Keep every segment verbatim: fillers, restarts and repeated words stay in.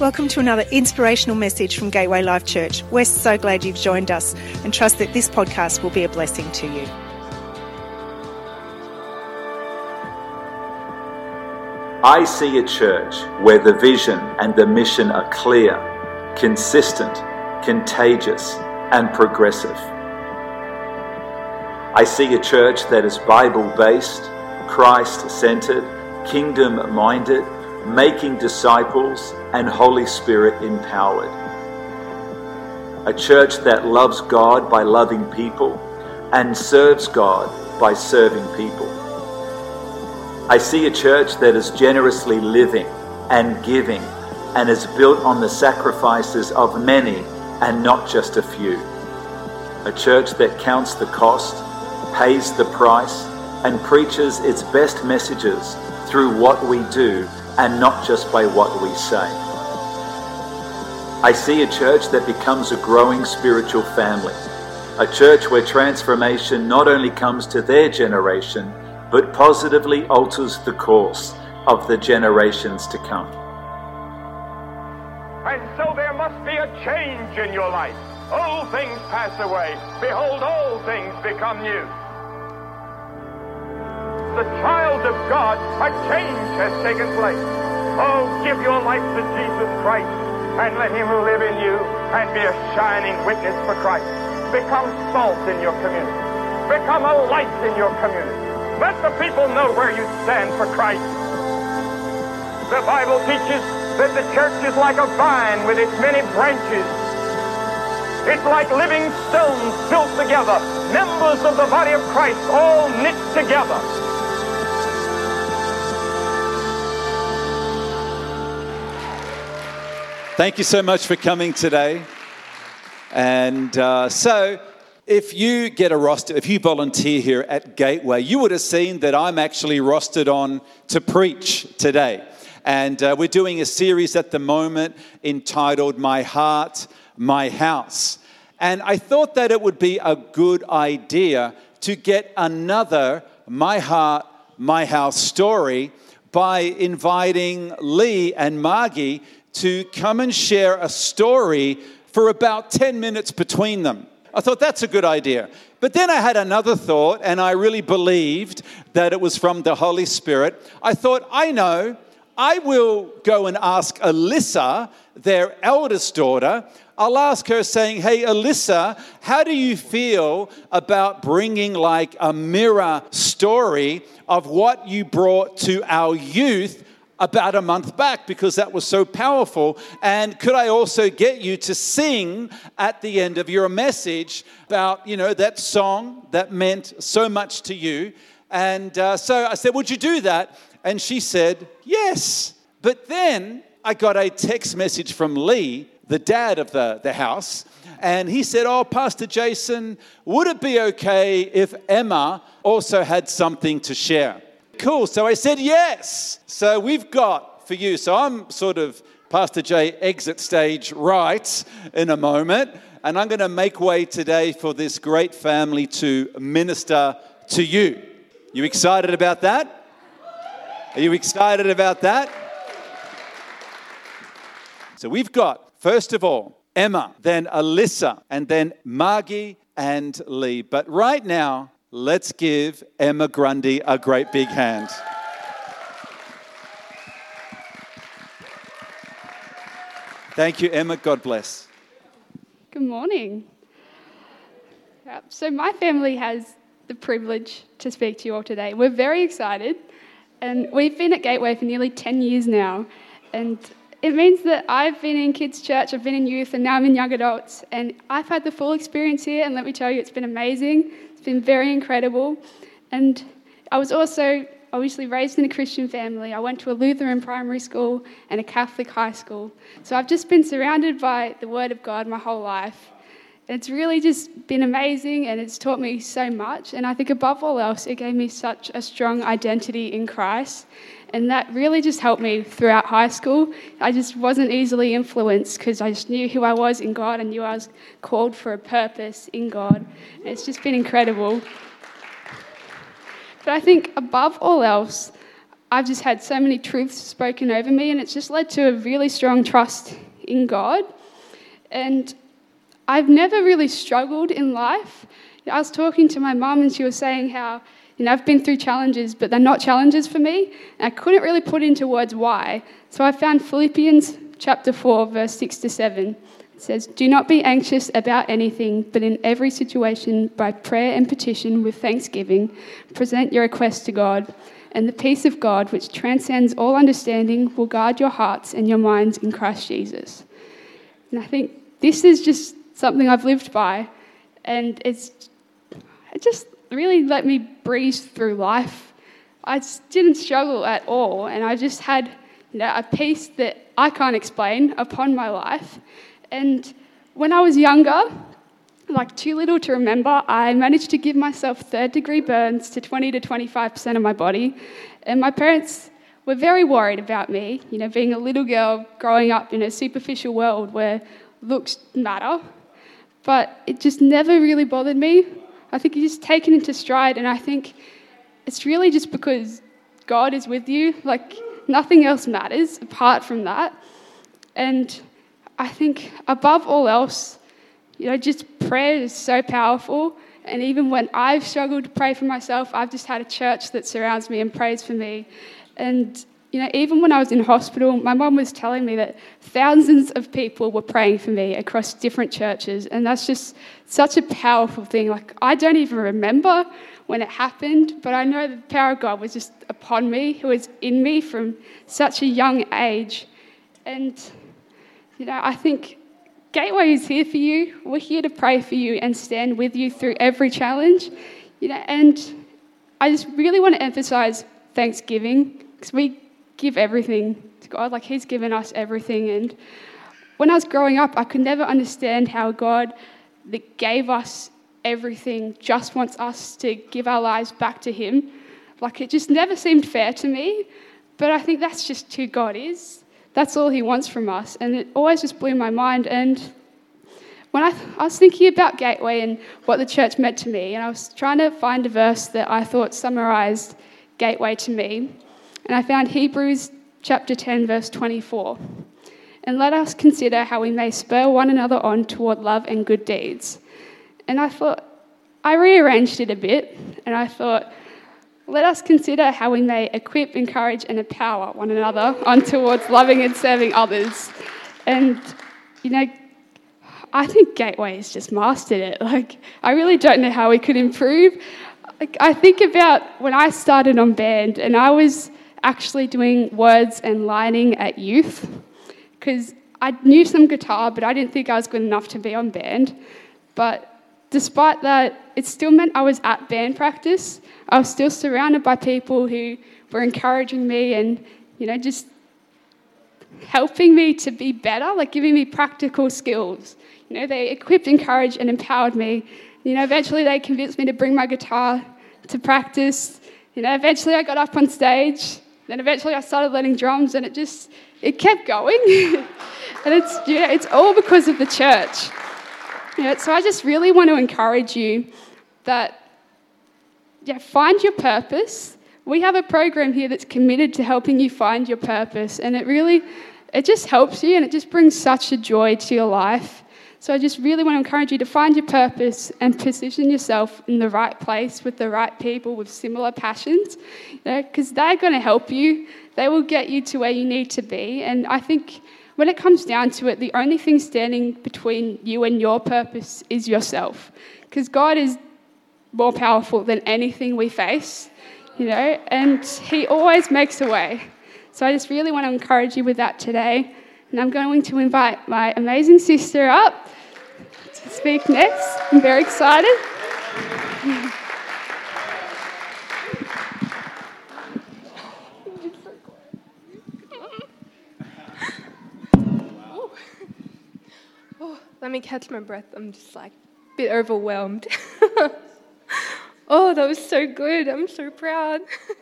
Welcome to another inspirational message from Gateway Life Church. We're so glad you've joined us and trust that this podcast will be a blessing to you. I see a church where the vision and the mission are clear, consistent, contagious, and progressive. I see a church that is Bible-based, Christ-centered, kingdom-minded, making disciples, and Holy Spirit empowered. A church that loves God by loving people and serves God by serving people. I see a church that is generously living and giving and is built on the sacrifices of many and not just a few. A church that counts the cost, pays the price, and preaches its best messages through what we do and not just by what we say. I see a church that becomes a growing spiritual family, a church where transformation not only comes to their generation, but positively alters the course of the generations to come. And so there must be a change in your life. Old things pass away. Behold, all things become new. The child of God, a change has taken place. Oh, give your life to Jesus Christ and let him live in you and be a shining witness for Christ. Become salt in your community. Become a light in your community. Let the people know where you stand for Christ. The Bible teaches that the church is like a vine with its many branches. It's like living stones built together, members of the body of Christ all knit together. Thank you so much for coming today. And uh, so, if you get a roster, if you volunteer here at Gateway, you would have seen that I'm actually rostered on to preach today. And uh, we're doing a series at the moment entitled My Heart, My House. And I thought that it would be a good idea to get another My Heart, My House story by inviting Lee and Margie to come and share a story for about ten minutes between them. I thought that's a good idea. But then I had another thought, and I really believed that it was from the Holy Spirit. I thought, I know, I will go and ask Alyssa, their eldest daughter. I'll ask her saying, hey, Alyssa, how do you feel about bringing like a mirror story of what you brought to our youth about a month back, because that was so powerful? And could I also get you to sing at the end of your message about, you know, that song that meant so much to you? And uh, so I said, would you do that? And she said, yes. But then I got a text message from Lee, the dad of the, the house, and he said, oh, Pastor Jason, would it be okay if Emma also had something to share? Cool. So I said yes. So we've got for you. So I'm sort of Pastor J exit stage right in a moment. And I'm going to make way today for this great family to minister to you. You excited about that? Are you excited about that? So we've got, first of all, Emma, then Alyssa, and then Margie and Lee. But right now, let's give Emma Grundy a great big hand. Thank you, Emma. God bless. Good morning. Yep. So my family has the privilege to speak to you all today. We're very excited, and we've been at Gateway for nearly ten years now, and it means that I've been in kids' church, I've been in youth, and now I'm in young adults, and I've had the full experience here, and let me tell you, it's been amazing. It's been very incredible. And I was also obviously raised in a Christian family. I went to a Lutheran primary school and a Catholic high school. So I've just been surrounded by the Word of God my whole life. And it's really just been amazing, and it's taught me so much. And I think above all else, it gave me such a strong identity in Christ. And that really just helped me throughout high school. I just wasn't easily influenced because I just knew who I was in God and knew I was called for a purpose in God. And it's just been incredible. But I think above all else, I've just had so many truths spoken over me, and it's just led to a really strong trust in God. And I've never really struggled in life. I was talking to my mum, and she was saying how, you know, I've been through challenges, but they're not challenges for me. And I couldn't really put into words why. So I found Philippians chapter four, verse six to seven. It says, "Do not be anxious about anything, but in every situation, by prayer and petition with thanksgiving, present your requests to God. And the peace of God, which transcends all understanding, will guard your hearts and your minds in Christ Jesus." And I think this is just something I've lived by, and it's it just really let me breeze through life. I just didn't struggle at all, and I just had, you know, a peace that I can't explain upon my life. And when I was younger, like too little to remember, I managed to give myself third degree burns to twenty to twenty-five percent of my body. And my parents were very worried about me, you know, being a little girl growing up in a superficial world where looks matter. But it just never really bothered me. I think you just take it into stride, and I think it's really just because God is with you. Like, nothing else matters apart from that. And I think above all else, you know, just prayer is so powerful. And even when I've struggled to pray for myself, I've just had a church that surrounds me and prays for me. And, you know, even when I was in hospital, my mum was telling me that thousands of people were praying for me across different churches. And that's just such a powerful thing. Like, I don't even remember when it happened, but I know the power of God was just upon me, who was in me from such a young age. And, you know, I think Gateway is here for you. We're here to pray for you and stand with you through every challenge. You know, and I just really want to emphasize thanksgiving, because we give everything to God. Like, He's given us everything. And when I was growing up, I could never understand how God that gave us everything just wants us to give our lives back to Him. Like, it just never seemed fair to me. But I think that's just who God is. That's all He wants from us. And it always just blew my mind. And when I, I was thinking about Gateway and what the church meant to me, and I was trying to find a verse that I thought summarised Gateway to me, and I found Hebrews chapter ten, verse twenty-four. "And let us consider how we may spur one another on toward love and good deeds." And I thought, I rearranged it a bit, and I thought, let us consider how we may equip, encourage, and empower one another on towards loving and serving others. And, you know, I think Gateway has just mastered it. Like, I really don't know how we could improve. Like, I think about when I started on band, and I was actually doing words and lining at youth, because I knew some guitar, but I didn't think I was good enough to be on band. But despite that, it still meant I was at band practice. I was still surrounded by people who were encouraging me and, you know, just helping me to be better, like giving me practical skills. You know, they equipped, encouraged, and empowered me. You know, eventually they convinced me to bring my guitar to practice. You know, eventually I got up on stage. Then eventually I started learning drums, and it just, it kept going. And it's, you know, it's all because of the church. You know, so I just really want to encourage you that, yeah, find your purpose. We have a program here that's committed to helping you find your purpose, and it really, it just helps you, and it just brings such a joy to your life. So I just really want to encourage you to find your purpose and position yourself in the right place with the right people with similar passions, you know, because they're going to help you. They will get you to where you need to be. And I think when it comes down to it, the only thing standing between you and your purpose is yourself, because God is more powerful than anything we face, you know, and He always makes a way. So I just really want to encourage you with that today. And I'm going to invite my amazing sister up to speak next. I'm very excited. Oh, let me catch my breath. I'm just like a bit overwhelmed. Oh, that was so good. I'm so proud.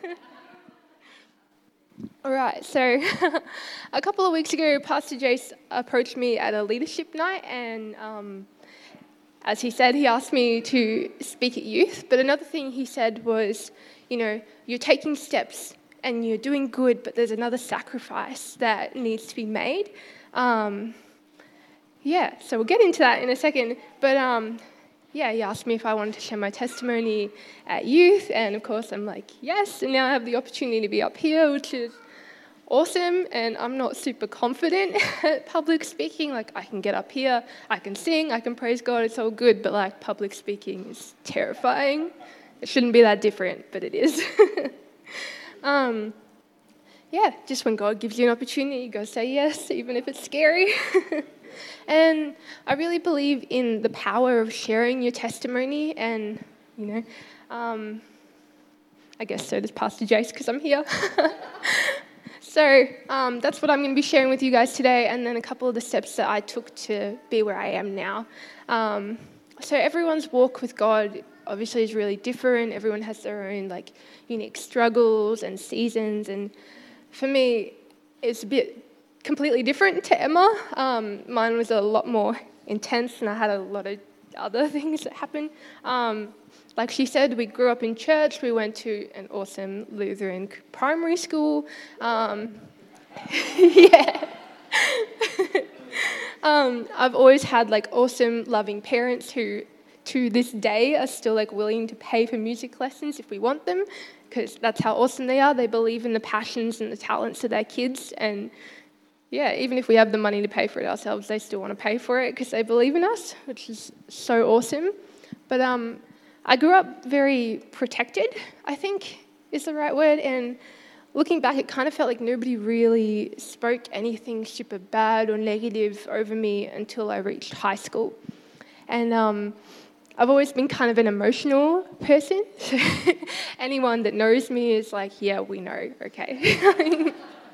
All right, so a couple of weeks ago, Pastor Jace approached me at a leadership night, and um, as he said, he asked me to speak at youth. But another thing he said was, you know, you're taking steps and you're doing good, but there's another sacrifice that needs to be made. Um, yeah, so we'll get into that in a second. But um, yeah, he asked me if I wanted to share my testimony at youth, and of course I'm like, yes, and now I have the opportunity to be up here, which is awesome. And I'm not super confident at public speaking. Like, I can get up here, I can sing, I can praise God, it's all good, but like, public speaking is terrifying. It shouldn't be that different, but it is. um, yeah, just when God gives you an opportunity, you go say yes, even if it's scary. And I really believe in the power of sharing your testimony, and, you know, um, I guess so does Pastor Jace, because I'm here. So um, that's what I'm going to be sharing with you guys today, and then a couple of the steps that I took to be where I am now. Um, so everyone's walk with God obviously is really different. Everyone has their own like unique struggles and seasons, and for me, it's a bit completely different to Emma. Um, mine was a lot more intense, and I had a lot of other things that happened. Um, like she said, we grew up in church. We went to an awesome Lutheran primary school. Um, yeah. um, I've always had like awesome, loving parents who, to this day, are still like willing to pay for music lessons if we want them, because that's how awesome they are. They believe in the passions and the talents of their kids, and yeah, even if we have the money to pay for it ourselves, they still want to pay for it because they believe in us, which is so awesome. But um, I grew up very protected, I think is the right word, and looking back, it kind of felt like nobody really spoke anything super bad or negative over me until I reached high school. And um, I've always been kind of an emotional person. Anyone that knows me is like, yeah, we know, okay.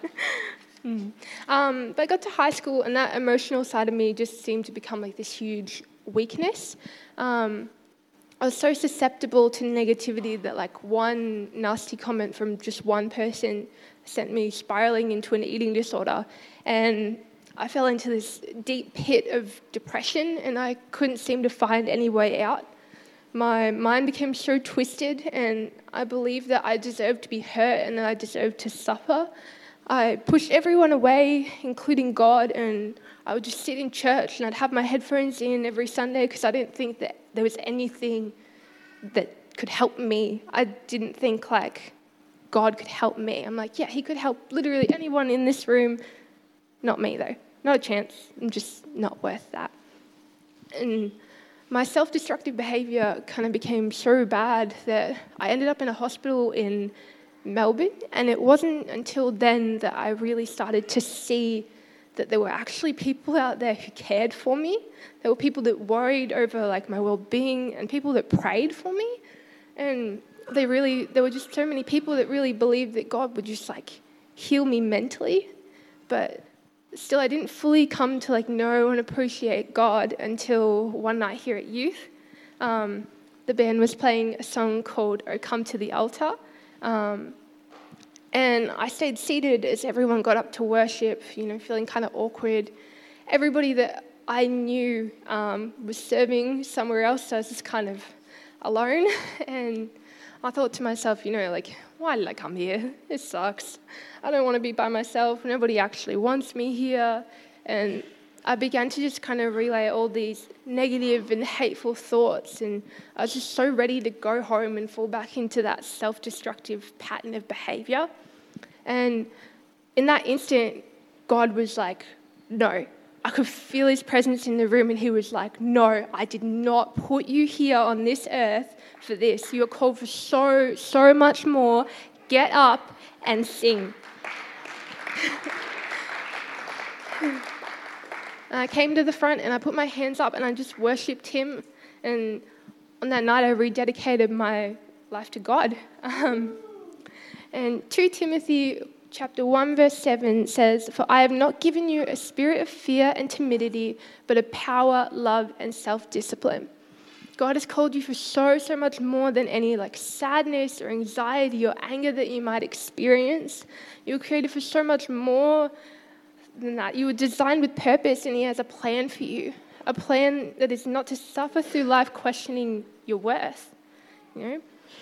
mm. um, but I got to high school, and that emotional side of me just seemed to become like this huge weakness. Um, I was so susceptible to negativity that like one nasty comment from just one person sent me spiraling into an eating disorder, and I fell into this deep pit of depression, and I couldn't seem to find any way out. My mind became so twisted, and I believed that I deserved to be hurt and that I deserved to suffer. I pushed everyone away, including God, and I would just sit in church and I'd have my headphones in every Sunday because I didn't think that there was anything that could help me. I didn't think like God could help me. I'm like, yeah, he could help literally anyone in this room. Not me though. Not a chance. I'm just not worth that. And my self-destructive behaviour kind of became so bad that I ended up in a hospital in Melbourne, and it wasn't until then that I really started to see that there were actually people out there who cared for me. There were people that worried over like my well-being, and people that prayed for me. And they really, there were just so many people that really believed that God would just like heal me mentally. But still, I didn't fully come to like know and appreciate God until one night here at youth. Um, the band was playing a song called "Oh Come to the Altar." Um, and I stayed seated as everyone got up to worship, you know, feeling kind of awkward. Everybody that I knew um, was serving somewhere else, so I was just kind of alone. And I thought to myself, you know, like, why did I come here? It sucks. I don't want to be by myself. Nobody actually wants me here. And I began to just kind of relay all these negative and hateful thoughts, and I was just so ready to go home and fall back into that self-destructive pattern of behaviour. And in that instant, God was like, no. I could feel his presence in the room, and he was like, no, I did not put you here on this earth for this. You are called for so, so much more. Get up and sing. And I came to the front and I put my hands up and I just worshipped him. And on that night, I rededicated my life to God. Um, and Second Timothy chapter one, verse seven says, "For I have not given you a spirit of fear and timidity, but of power, love, and self-discipline." God has called you for so, so much more than any like sadness or anxiety or anger that you might experience. You were created for so much more than that. You were designed with purpose, and he has a plan for you. A plan that is not to suffer through life questioning your worth. You know?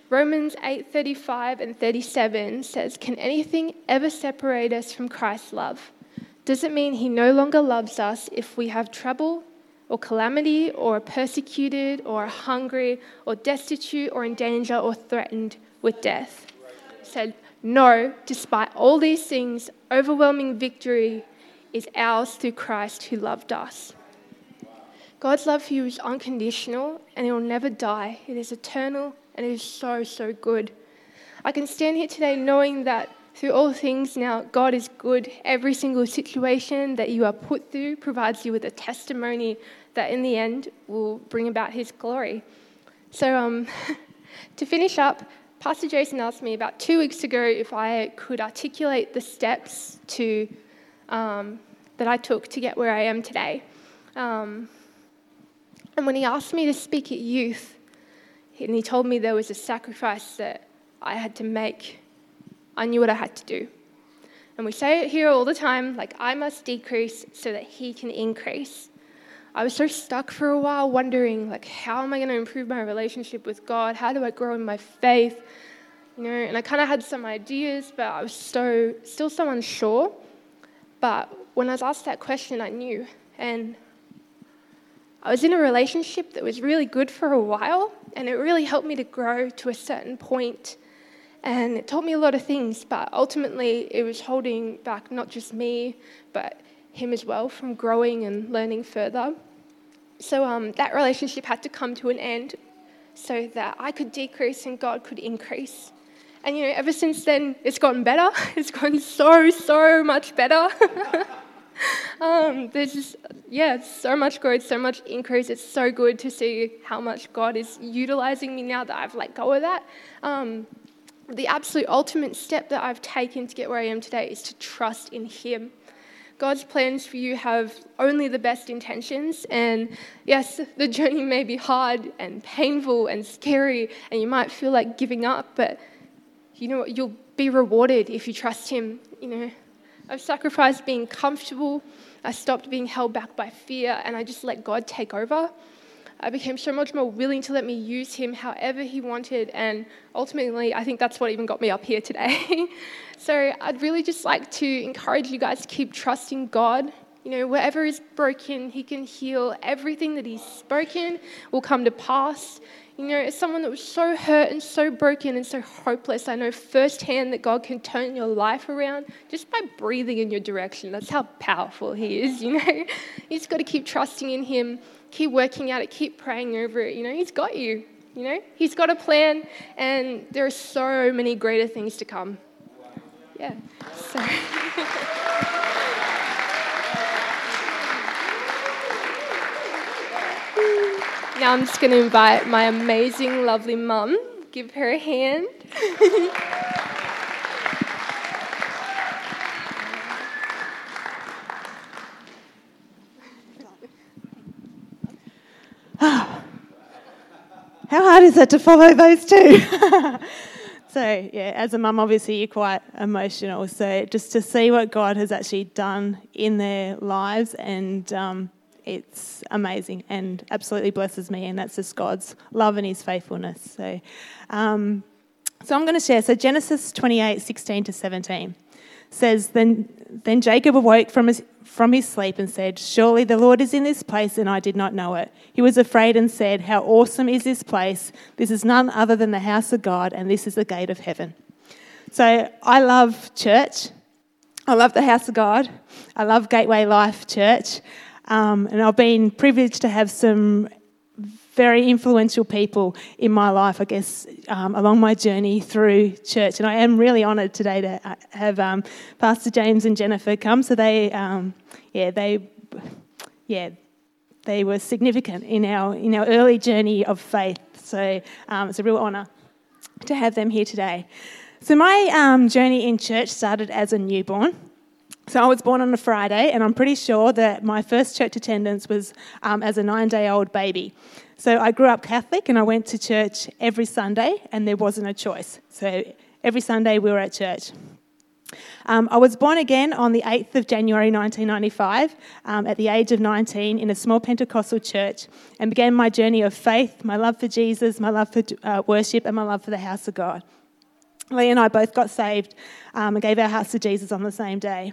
Romans eight thirty-five and thirty-seven says, "Can anything ever separate us from Christ's love? Does it mean he no longer loves us if we have trouble or calamity or are persecuted or are hungry or destitute or in danger or threatened with death?" It said, "No, despite all these things, overwhelming victory is ours through Christ who loved us." God's love for you is unconditional and it will never die. It is eternal and it is so, so good. I can stand here today knowing that through all things now, God is good. Every single situation that you are put through provides you with a testimony that in the end will bring about his glory. So um, to finish up, Pastor Jason asked me about two weeks ago if I could articulate the steps to um, that I took to get where I am today. Um, and when he asked me to speak at youth, and he told me there was a sacrifice that I had to make, I knew what I had to do. And we say it here all the time, like, I must decrease so that he can increase. I was so stuck for a while wondering, like, how am I going to improve my relationship with God? How do I grow in my faith? You know, and I kind of had some ideas, but I was so still so unsure. But when I was asked that question, I knew. And I was in a relationship that was really good for a while, and it really helped me to grow to a certain point. And it taught me a lot of things, but ultimately it was holding back not just me, but him as well from growing and learning further. So um, that relationship had to come to an end so that I could decrease and God could increase. And, you know, ever since then, it's gotten better. It's gotten so, so much better. um, there's just, yeah, so much growth, so much increase. It's so good to see how much God is utilizing me now that I've let go of that. Um, the absolute ultimate step that I've taken to get where I am today is to trust in him. God's plans for you have only the best intentions, and yes, the journey may be hard and painful and scary, and you might feel like giving up, but you know what? You'll be rewarded if you trust him. You know, I've sacrificed being comfortable. I stopped being held back by fear, and I just let God take over. I became so much more willing to let me use him however he wanted, and ultimately, I think that's what even got me up here today. So I'd really just like to encourage you guys to keep trusting God. You know, wherever is broken, he can heal. Everything that he's spoken will come to pass. You know, as someone that was so hurt and so broken and so hopeless, I know firsthand that God can turn your life around just by breathing in your direction. That's how powerful he is, you know. You just got to keep trusting in him, keep working at it, keep praying over it. You know, he's got you, you know. He's got a plan, and there are so many greater things to come. Yeah, so... Now I'm just going to invite my amazing, lovely mum. Give her a hand. How hard is it to follow those two? So, yeah, as a mum, obviously you're quite emotional. So just to see what God has actually done in their lives, and um, it's amazing and absolutely blesses me, and that's just God's love and his faithfulness. So um, so I'm going to share. So Genesis twenty-eight, sixteen to seventeen says, Then then Jacob awoke from his, from his sleep and said, "Surely the Lord is in this place, and I did not know it." He was afraid and said, "How awesome is this place? This is none other than the house of God, and this is the gate of heaven." So I love church. I love the house of God. I love Gateway Life Church. Um, and I've been privileged to have some very influential people in my life, I guess, um, along my journey through church. And I am really honoured today to have um, Pastor James and Jennifer come. So they, um, yeah, they, yeah, they were significant in our in our early journey of faith. So um, it's a real honour to have them here today. So my um, journey in church started as a newborn. So I was born on a Friday, and I'm pretty sure that my first church attendance was um, as a nine-day-old baby. So I grew up Catholic, and I went to church every Sunday, and there wasn't a choice. So every Sunday we were at church. Um, I was born again on the eighth of January nineteen ninety-five um, at the age of nineteen in a small Pentecostal church, and began my journey of faith, my love for Jesus, my love for uh, worship, and my love for the house of God. Lee and I both got saved um, and gave our hearts to Jesus on the same day.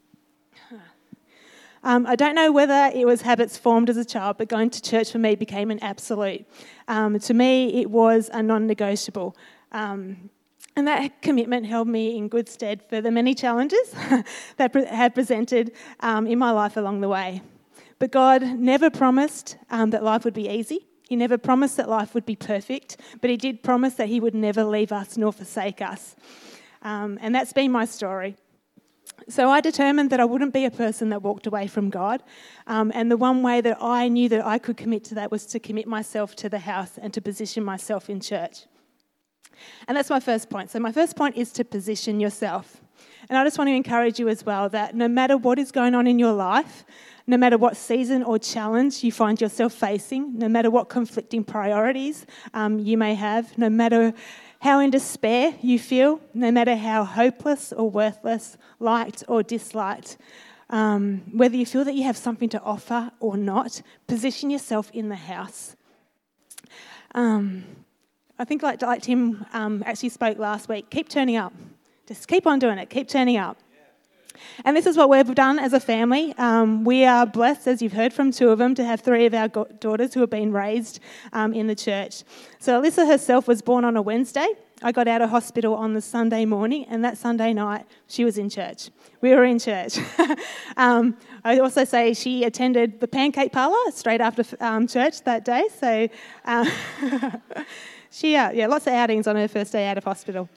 Um, I don't know whether it was habits formed as a child, but going to church for me became an absolute. Um, to me, it was a non-negotiable. Um, and that commitment held me in good stead for the many challenges that pre- have presented um, in my life along the way. But God never promised um, that life would be easy. He never promised that life would be perfect, but he did promise that he would never leave us nor forsake us. Um, and that's been my story. So I determined that I wouldn't be a person that walked away from God. Um, and the one way that I knew that I could commit to that was to commit myself to the house and to position myself in church. And that's my first point. So my first point is to position yourself. And I just want to encourage you as well that no matter what is going on in your life, no matter what season or challenge you find yourself facing, no matter what conflicting priorities um, you may have, no matter how in despair you feel, no matter how hopeless or worthless, liked or disliked, um, whether you feel that you have something to offer or not, position yourself in the house. Um, I think like, like Tim um, actually spoke last week, keep turning up. Just keep on doing it, keep turning up. And this is what we've done as a family. Um, we are blessed, as you've heard from two of them, to have three of our go- daughters who have been raised um, in the church. So Alyssa herself was born on a Wednesday. I got out of hospital on the Sunday morning, and that Sunday night she was in church. We were in church. um, I also say she attended the pancake parlour straight after um, church that day. So uh, she, uh, yeah, lots of outings on her first day out of hospital.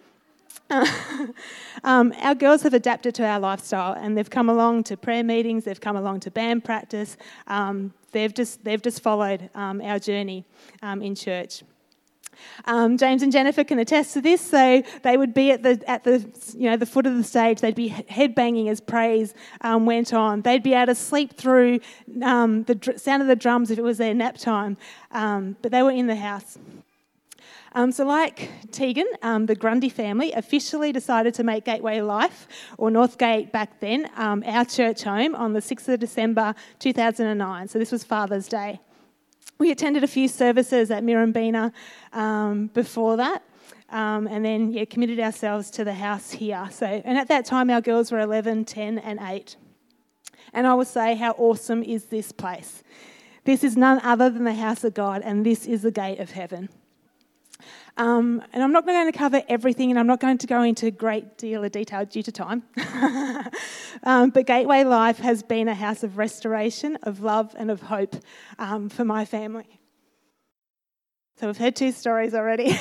um, our girls have adapted to our lifestyle, and they've come along to prayer meetings, they've come along to band practice, um, they've just they've just followed um, our journey um, in church. Um, James and Jennifer can attest to this. So they would be at the at the you know the foot of the stage. They'd be headbanging as praise um, went on. They'd be able to sleep through um, the dr- sound of the drums if it was their nap time. Um, but they were in the house. Um, so like Tegan, um, the Grundy family officially decided to make Gateway Life, or Northgate back then, um, our church home on the sixth of December two thousand nine. So this was Father's Day. We attended a few services at Mirrabina um, before that, um, and then yeah, committed ourselves to the house here. So, and at that time our girls were eleven, ten and eight. And I would say, how awesome is this place? This is none other than the house of God, and this is the gate of heaven. Um, and I'm not going to cover everything, and I'm not going to go into a great deal of detail due to time. um, but Gateway Life has been a house of restoration, of love and of hope um, for my family. So we've heard two stories already.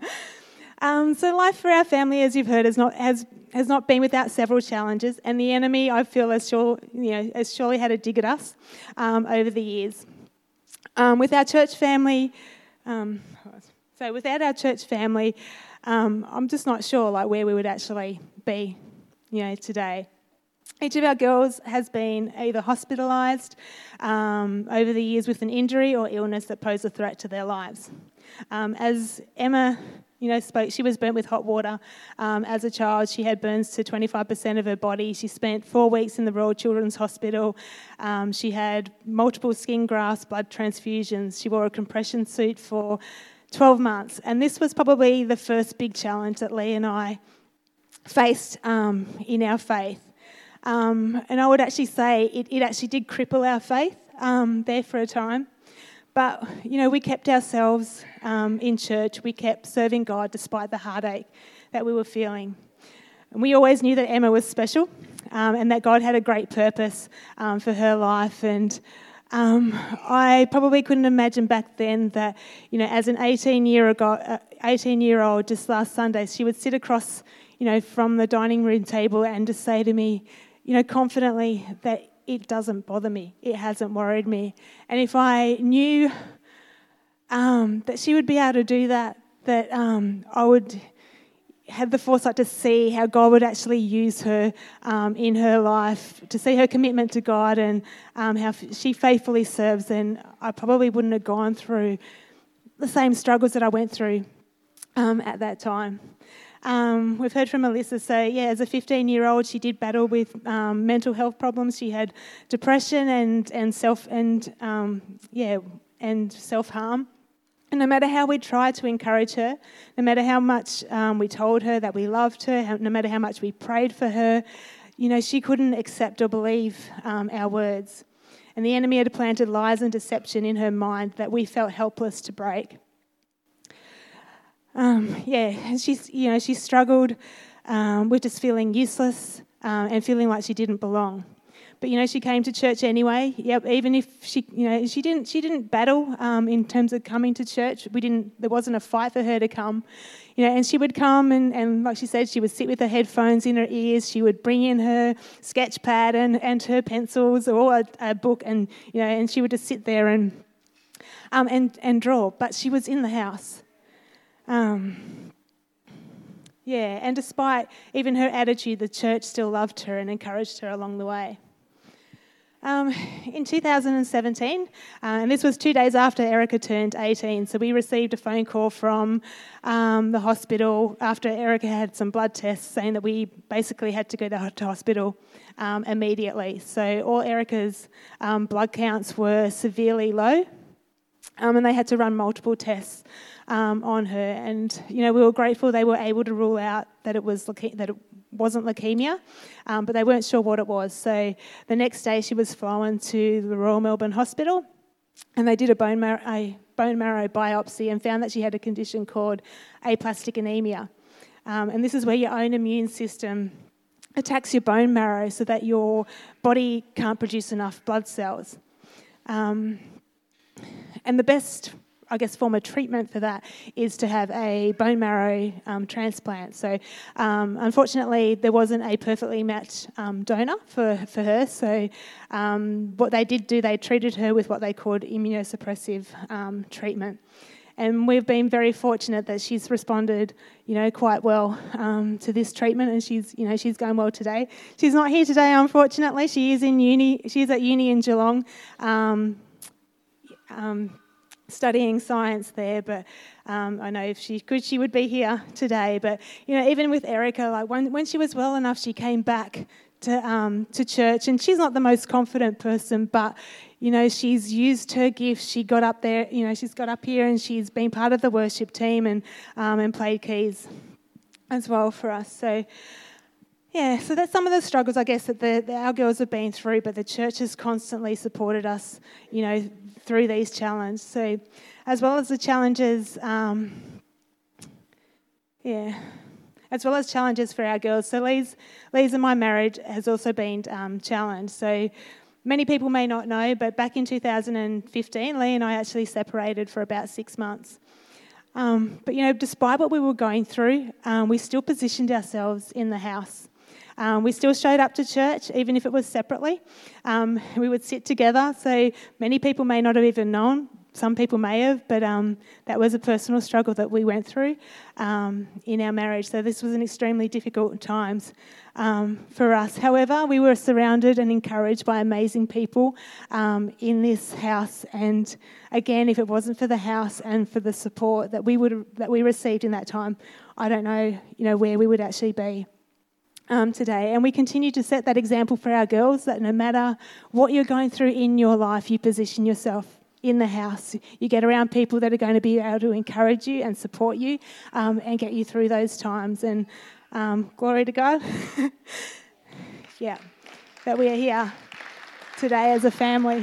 um, so life for our family, as you've heard, has not has has not been without several challenges, and the enemy, I feel, has sure you know has surely had a dig at us um, over the years. Um, with our church family. Um, So without our church family, um, I'm just not sure like where we would actually be, you know, today. Each of our girls has been either hospitalised um, over the years with an injury or illness that posed a threat to their lives. Um, as Emma, you know, spoke, she was burnt with hot water um, as a child. She had burns to twenty-five percent of her body. She spent four weeks in the Royal Children's Hospital. Um, she had multiple skin grafts, blood transfusions. She wore a compression suit for twelve months, and this was probably the first big challenge that Lee and I faced um, in our faith. Um, and I would actually say it, it actually did cripple our faith um, there for a time. But, you know, we kept ourselves um, in church. We kept serving God despite the heartache that we were feeling. And we always knew that Emma was special um, and that God had a great purpose um, for her life. And Um, I probably couldn't imagine back then that, you know, as an eighteen-year-old, just last Sunday, she would sit across, you know, from the dining room table and just say to me, you know, confidently that it doesn't bother me, it hasn't worried me. And if I knew um, that she would be able to do that, that um, I would had the foresight to see how God would actually use her um, in her life, to see her commitment to God and um, how she faithfully serves, and I probably wouldn't have gone through the same struggles that I went through um, at that time. Um, we've heard from Melissa, so yeah, as a fifteen-year-old, she did battle with um, mental health problems. She had depression and and self and um, yeah and self-harm. And no matter how we tried to encourage her, no matter how much um, we told her that we loved her, how, no matter how much we prayed for her, you know, she couldn't accept or believe um, our words. And the enemy had planted lies and deception in her mind that we felt helpless to break. Um, yeah, she's you know she struggled um, with just feeling useless um, and feeling like she didn't belong. But you know she came to church anyway. Yep, even if she you know she didn't she didn't battle um, in terms of coming to church. We didn't there wasn't a fight for her to come. You know, and she would come and, and like she said, she would sit with her headphones in her ears. She would bring in her sketch pad and, and her pencils or a, a book, and you know, and she would just sit there and um and and draw. But she was in the house. Um, yeah, and despite even her attitude, the church still loved her and encouraged her along the way. Um, in two thousand seventeen, uh, and this was two days after Erica turned eighteen, so we received a phone call from um, the hospital after Erica had some blood tests saying that we basically had to go to, to hospital um, immediately. So all Erica's um, blood counts were severely low, um, and they had to run multiple tests Um, on her, and you know we were grateful they were able to rule out that it was leuke- that it wasn't leukemia, um, but they weren't sure what it was. So the next day she was flown to the Royal Melbourne Hospital, and they did a bone marrow, a bone marrow biopsy and found that she had a condition called aplastic anemia, um, and this is where your own immune system attacks your bone marrow so that your body can't produce enough blood cells, um, and the best I guess, form of treatment for that is to have a bone marrow um, transplant. So, um, unfortunately, there wasn't a perfectly matched um, donor for, for her. So, um, what they did do, they treated her with what they called immunosuppressive um, treatment. And we've been very fortunate that she's responded, you know, quite well um, to this treatment, and she's, you know, she's going well today. She's not here today, unfortunately. She is in uni. She's at uni in Geelong. Um, um, studying science there, but um, I know if she could, she would be here today. But you know, even with Erica, like when when she was well enough, she came back to um, to church, and she's not the most confident person, but you know, she's used her gifts. She got up there, you know, she's got up here, and she's been part of the worship team and um, and played keys as well for us. So. Yeah, so that's some of the struggles, I guess, that the, the, our girls have been through, but the church has constantly supported us, you know, through these challenges. So, as well as the challenges, um, yeah, as well as challenges for our girls. So, Lee's, Lee's and my marriage has also been um, challenged. So, many people may not know, but back in two thousand fifteen, Lee and I actually separated for about six months. Um, but, you know, despite what we were going through, um, we still positioned ourselves in the house. Um, we still showed up to church, even if it was separately. Um, we would sit together, so many people may not have even known. Some people may have, but um, that was a personal struggle that we went through um, in our marriage. So this was an extremely difficult times um, for us. However, we were surrounded and encouraged by amazing people um, in this house. And again, if it wasn't for the house and for the support that we would that we received in that time, I don't know, you know, where we would actually be. Um, today, and we continue to set that example for our girls that no matter what you're going through in your life, you position yourself in the house. You get around people that are going to be able to encourage you and support you um, and get you through those times. And um, glory to God, yeah, that we are here today as a family.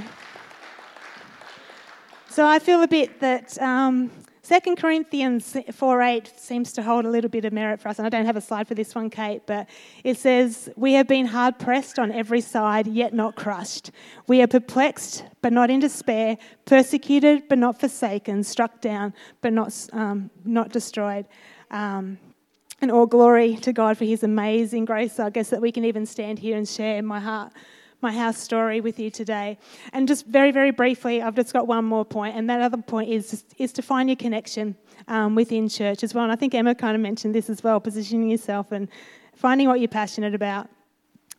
So I feel a bit that um, Second Corinthians four eight seems to hold a little bit of merit for us, and I don't have a slide for this one, Kate, but it says, "We have been hard pressed on every side, yet not crushed. We are perplexed, but not in despair, persecuted, but not forsaken, struck down, but not um, not destroyed." Um, and all glory to God for His amazing grace. So I guess that we can even stand here and share my heart. my house story with you today. And just very, very briefly, I've just got one more point, and that other point is is to find your connection um, within church as well. And I think Emma kind of mentioned this as well, positioning yourself and finding what you're passionate about.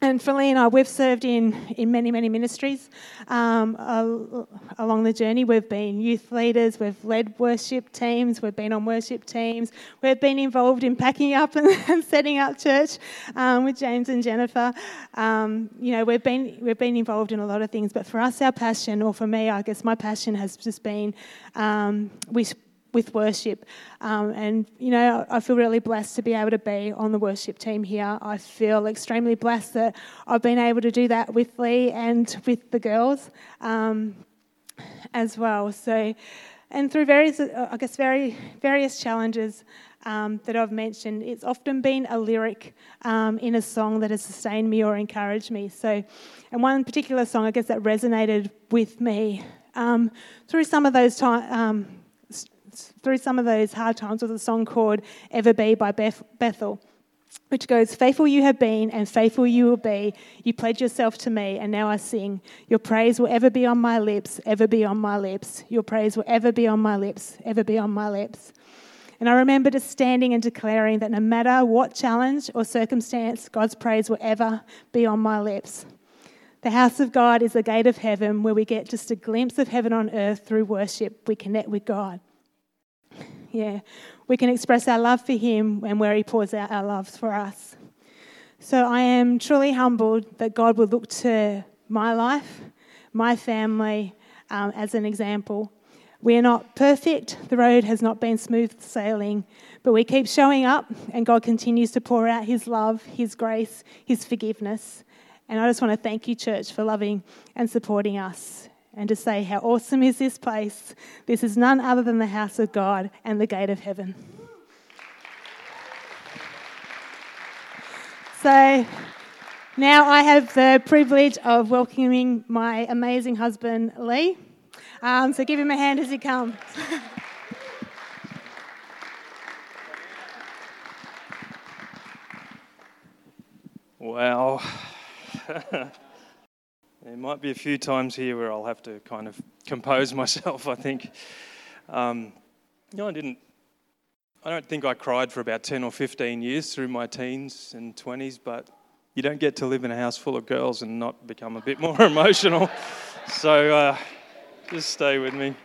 And Felicity and I, we've served in, in many, many ministries um, al- along the journey. We've been youth leaders, we've led worship teams, we've been on worship teams, we've been involved in packing up and, and setting up church um, with James and Jennifer. Um, you know, we've been we've been involved in a lot of things, but for us, our passion, or for me, I guess my passion has just been um, we. with worship. Um, and, you know, I feel really blessed to be able to be on the worship team here. I feel extremely blessed that I've been able to do that with Lee and with the girls um, as well. So, and through various, I guess, very various challenges um, that I've mentioned, it's often been a lyric um, in a song that has sustained me or encouraged me. So, and one particular song, I guess, that resonated with me um, through some of those times, um, through some of those hard times, was a song called Ever Be by Beth- Bethel, which goes, faithful you have been and faithful you will be. You pledge yourself to me and now I sing. Your praise will ever be on my lips, ever be on my lips. Your praise will ever be on my lips, ever be on my lips. And I remember just standing and declaring that no matter what challenge or circumstance, God's praise will ever be on my lips. The house of God is the gate of heaven where we get just a glimpse of heaven on earth through worship. We connect with God. Yeah, we can express our love for him and where he pours out our loves for us. So I am truly humbled that God would look to my life, my family, um, as an example. We are not perfect. The road has not been smooth sailing, but we keep showing up and God continues to pour out his love, his grace, his forgiveness. And I just want to thank you, church, for loving and supporting us. And to say how awesome is this place. This is none other than the house of God and the gate of heaven. So now I have the privilege of welcoming my amazing husband, Lee. Um, so give him a hand as he comes. Wow. There might be a few times here where I'll have to kind of compose myself, I think. Um, you know, I didn't, I don't think I cried for about ten or fifteen years through my teens and twenties, but you don't get to live in a house full of girls and not become a bit more emotional. So uh, just stay with me.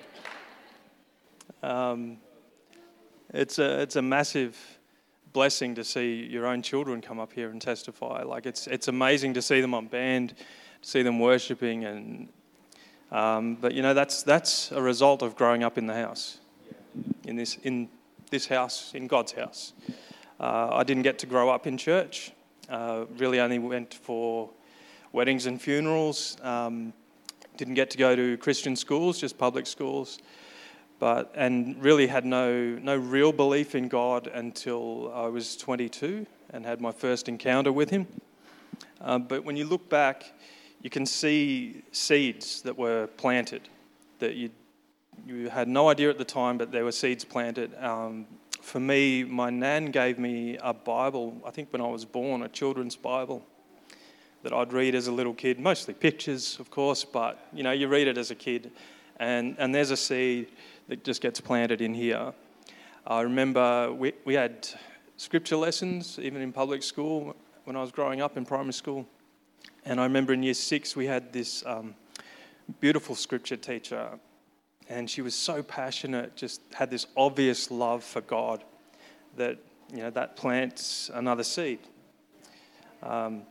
Um, it's a it's a massive blessing to see your own children come up here and testify. Like it's it's amazing to see them on band, to see them worshipping, and um, but you know that's that's a result of growing up in the house, in this in this house, in God's house. Uh, I didn't get to grow up in church. Uh, really, only went for weddings and funerals. Um, didn't get to go to Christian schools, just public schools. But and really had no no real belief in God until I was twenty-two and had my first encounter with Him. Uh, but when you look back, you can see seeds that were planted that you you had no idea at the time, but there were seeds planted. Um, for me, my nan gave me a Bible, I think when I was born, a children's Bible that I'd read as a little kid, mostly pictures, of course, but you know, you read it as a kid, and, and there's a seed that just gets planted in here. I remember we, we had scripture lessons, even in public school, when I was growing up in primary school. And I remember in year six, we had this um, beautiful scripture teacher, and she was so passionate, just had this obvious love for God that, you know, that plants another seed. Um,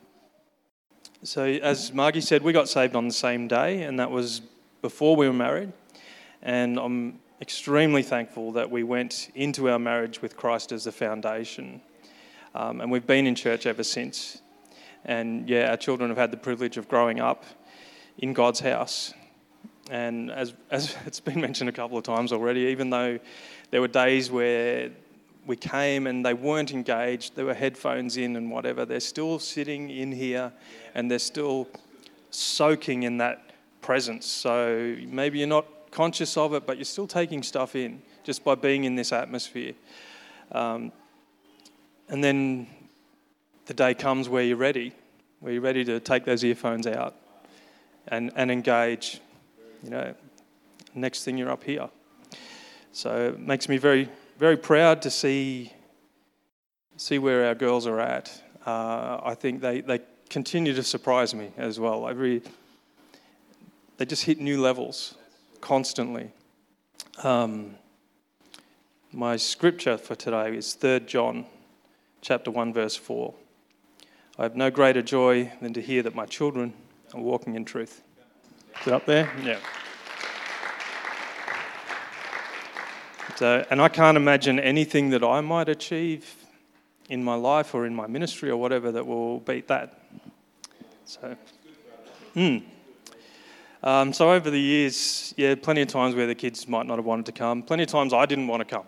so as Margie said, we got saved on the same day, and that was before we were married. And I'm extremely thankful that we went into our marriage with Christ as the foundation. Um, and we've been in church ever since. And yeah, our children have had the privilege of growing up in God's house. And as as it's been mentioned a couple of times already, even though there were days where we came and they weren't engaged, there were headphones in and whatever, they're still sitting in here and they're still soaking in that presence. So maybe you're not conscious of it, but you're still taking stuff in just by being in this atmosphere. Um, and then the day comes where you're ready, where you're ready to take those earphones out and, and engage. You know, next thing you're up here. So it makes me very, very proud to see see where our girls are at. Uh, I think they, they continue to surprise me as well. Every they just hit new levels constantly. Um, my scripture for today is Third John, chapter one, verse four. I have no greater joy than to hear that my children are walking in truth. Is it up there? Yeah. So, and I can't imagine anything that I might achieve in my life or in my ministry or whatever that will beat that. So, mm. um, so over the years, yeah, plenty of times where the kids might not have wanted to come. Plenty of times I didn't want to come.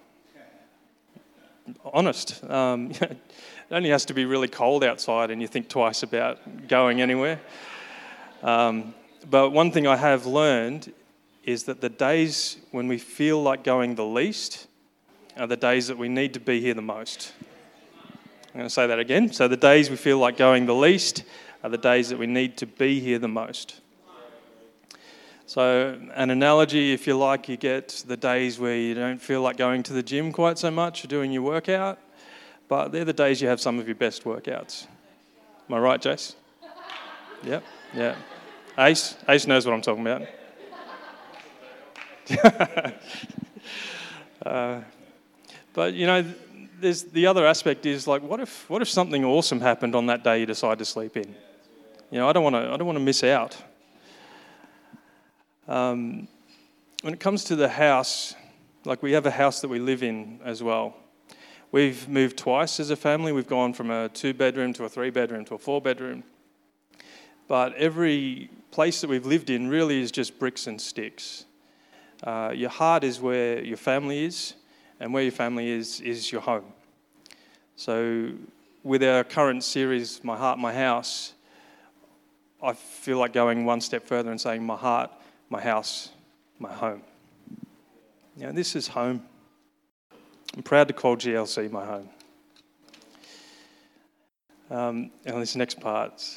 Honest. Um, it only has to be really cold outside and you think twice about going anywhere. Um, but one thing I have learned is that the days when we feel like going the least are the days that we need to be here the most. I'm going to say that again. So the days we feel like going the least are the days that we need to be here the most. So an analogy, if you like, you get the days where you don't feel like going to the gym quite so much or doing your workout, but they're the days you have some of your best workouts. Am I right, Jace? Yep, yeah. Ace, Ace knows what I'm talking about. uh, but you know, there's the other aspect is like, what if what if something awesome happened on that day you decide to sleep in? You know, I don't want to I don't want to miss out. Um, when it comes to the house, like we have a house that we live in as well. We've moved twice as a family. We've gone from a two-bedroom to a three-bedroom to a four-bedroom. But every place that we've lived in really is just bricks and sticks. Uh, your heart is where your family is, and where your family is, is your home. So with our current series, My Heart, My House, I feel like going one step further and saying my heart, my house, my home. You know, this is home. I'm proud to call G L C my home. Um, and this next part.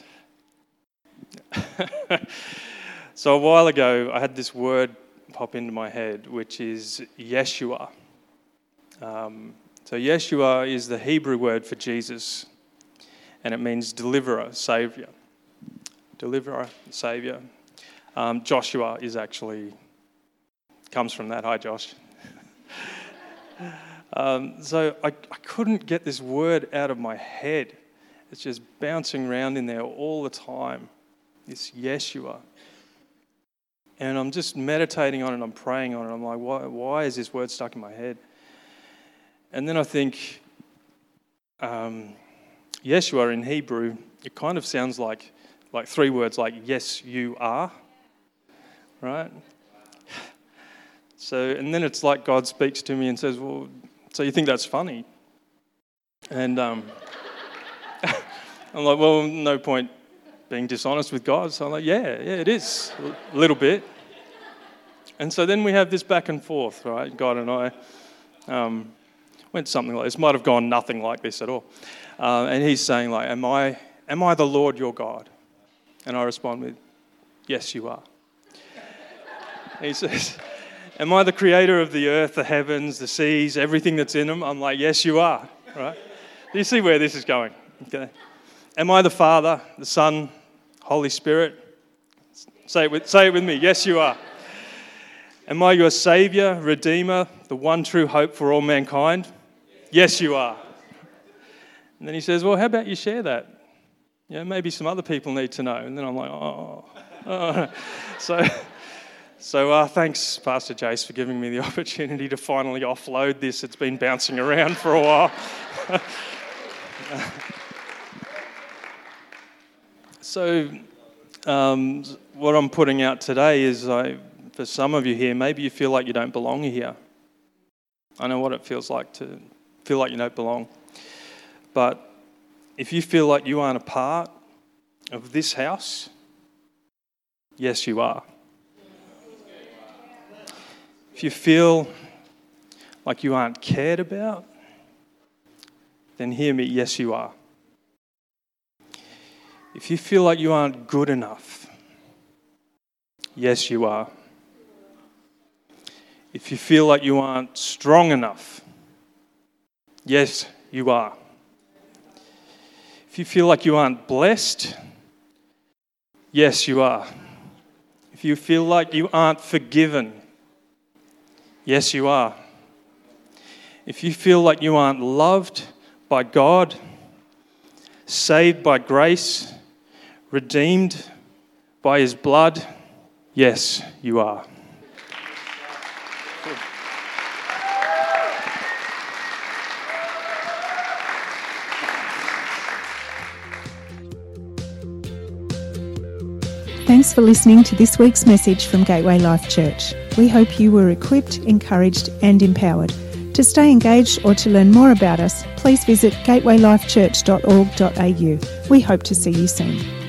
So a while ago, I had this word pop into my head, which is Yeshua. Um, so Yeshua is the Hebrew word for Jesus, and it means deliverer, saviour. Deliverer, saviour. Um, Joshua is actually, comes from that. Hi, Josh. um, so I, I couldn't get this word out of my head. It's just bouncing around in there all the time. This Yeshua. And I'm just meditating on it, I'm praying on it. I'm like, why, why is this word stuck in my head? And then I think, um, Yeshua in Hebrew, it kind of sounds like, like three words like, yes, you are, right? So, and then it's like God speaks to me and says, well, so you think that's funny? And um, I'm like, well, no point being dishonest with God. So I'm like, yeah, yeah, it is, a little bit. And so then we have this back and forth, right? God and I um, went something like this. Might have gone nothing like this at all. Uh, and he's saying like, am I, am I the Lord your God? And I respond with, yes, you are. And he says, am I the creator of the earth, the heavens, the seas, everything that's in them? I'm like, yes, you are, right? Do you see where this is going? Okay. Am I the Father, the Son, Holy Spirit? Say it with, say it with me. Yes, you are. Am I your Saviour, Redeemer, the one true hope for all mankind? Yes, you are. And then he says, well, how about you share that? Yeah, maybe some other people need to know. And then I'm like, oh. oh. So, so uh, thanks, Pastor Jace, for giving me the opportunity to finally offload this. It's been bouncing around for a while. So um, what I'm putting out today is, I, for some of you here, maybe you feel like you don't belong here. I know what it feels like to feel like you don't belong. But if you feel like you aren't a part of this house, yes, you are. If you feel like you aren't cared about, then hear me, yes, you are. If you feel like you aren't good enough, yes, you are. If you feel like you aren't strong enough, yes, you are. If you feel like you aren't blessed, Yes, you are. If you feel like you aren't forgiven, yes, you are. If you feel like you aren't loved by God, saved by grace, redeemed by His blood, yes, you are. Thanks for listening to this week's message from Gateway Life Church. We hope you were equipped, encouraged and empowered. To stay engaged or to learn more about us, please visit gateway life church dot org dot a u. We hope to see you soon.